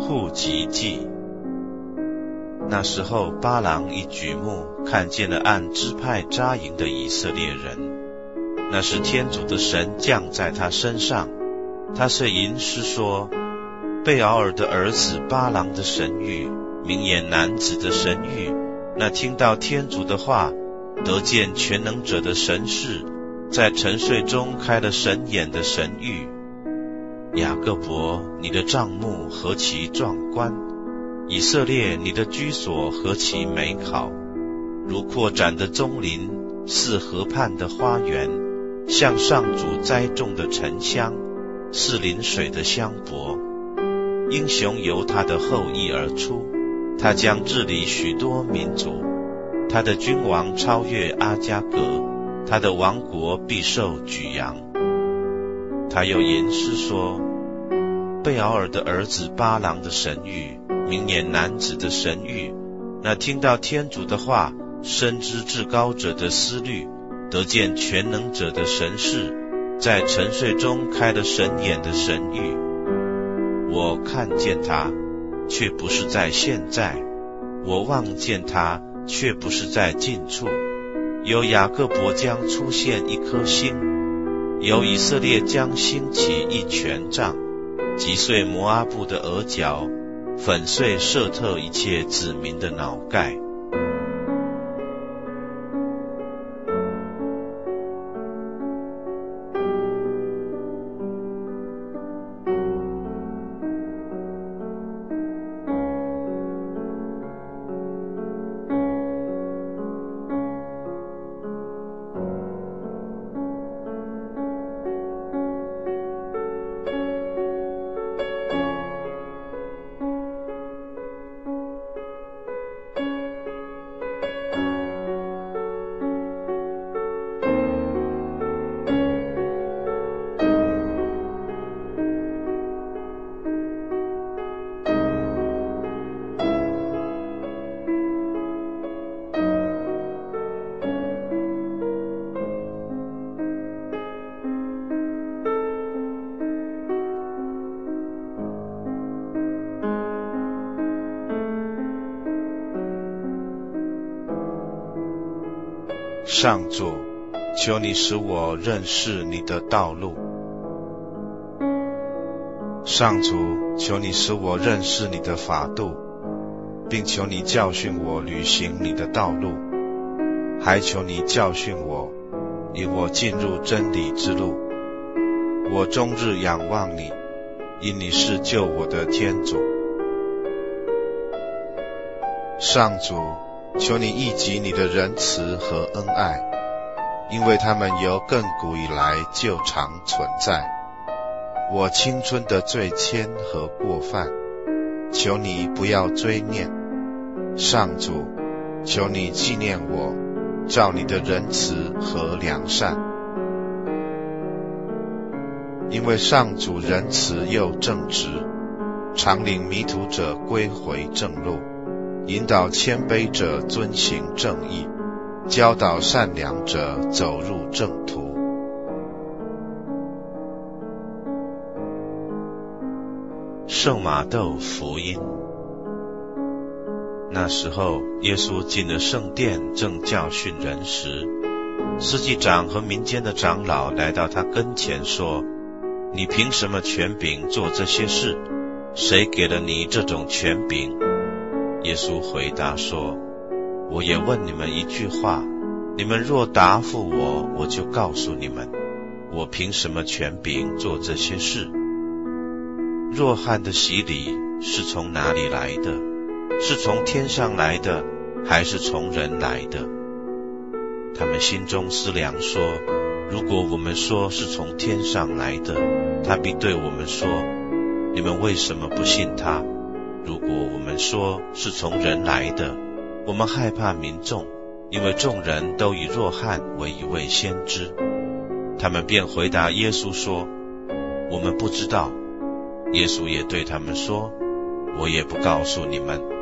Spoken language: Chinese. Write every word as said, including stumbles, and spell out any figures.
户籍记。那时候巴郎一举目看见了按支派扎营的以色列人，那是天主的神降在他身上，他遂吟诗说：贝敖尔的儿子巴郎的神谕，明眼男子的神谕，那听到天主的话，得见全能者的神视，在沉睡中开了神眼的神谕。雅各伯，你的帐幕何其壮观！以色列，你的居所何其美好！如扩展的棕林，似河畔的花园，像上主栽种的沉香，似临水的香柏。英雄由他的后裔而出，他将治理许多民族。他的君王超越阿加格，他的王国必受举扬。他又吟诗说：贝敖尔的儿子巴郎的神谕，明眼男子的神谕，那听到天主的话，深知至高者的思虑，得见全能者的神视，在沉睡中开了神眼的神谕。我看见他，却不是在现在；我望见他，却不是在近处。有雅各伯将出现一颗星，有以色列将兴起一权杖，击碎摩阿布的额角，粉碎舍特一切子民的脑盖。上主，求你使我认识你的道路。上主，求你使我认识你的法度，并求你教训我履行你的道路，还求你教训我，引我进入真理之路。我终日仰望你，因你是救我的天主。上主，求你忆及你的仁慈和恩爱，因为他们由亘古以来就常存在。我青春的罪愆和过犯，求你不要追念。上主，求你纪念我，照你的仁慈和良善。因为上主仁慈又正直，常领迷途者归回正路，引导谦卑者遵行正义，教导善良者走入正途。圣马窦福音。那时候，耶稣进了圣殿，正教训人时，司祭长和民间的长老来到他跟前说：你凭什么权柄做这些事？谁给了你这种权柄？耶稣回答说：我也问你们一句话，你们若答复我，我就告诉你们，我凭什么权柄做这些事。若翰的洗礼是从哪里来的？是从天上来的，还是从人来的？他们心中思量说，如果我们说是从天上来的，他必对我们说，你们为什么不信他？如果我们说是从人来的，我们害怕民众，因为众人都以若翰为一位先知。他们便回答耶稣说，我们不知道。耶稣也对他们说，我也不告诉你们。